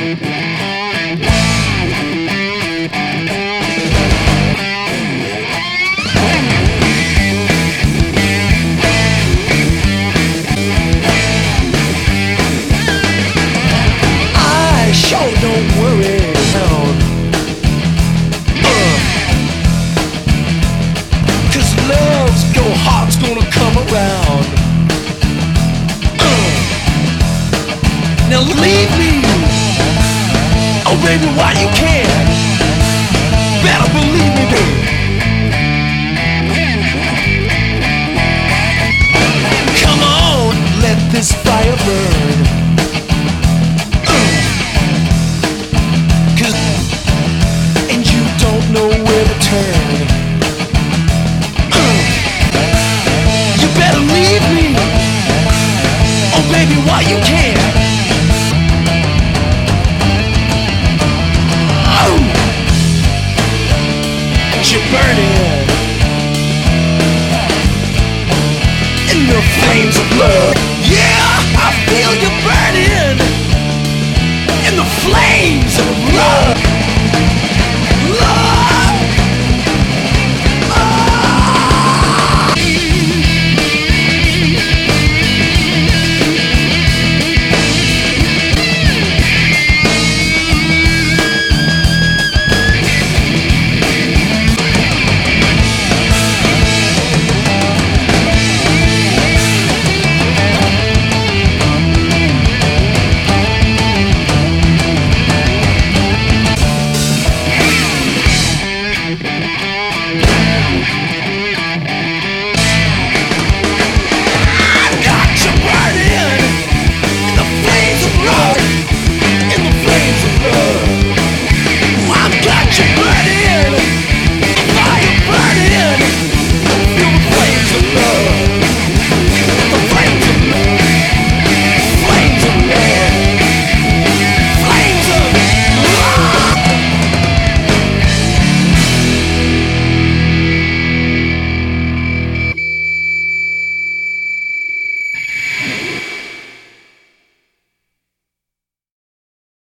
I sure don't worry now. 'Cause love's your heart's gonna come around. Now leave me, oh baby, why you can't? Better believe me, baby. Come on, let this fire burn.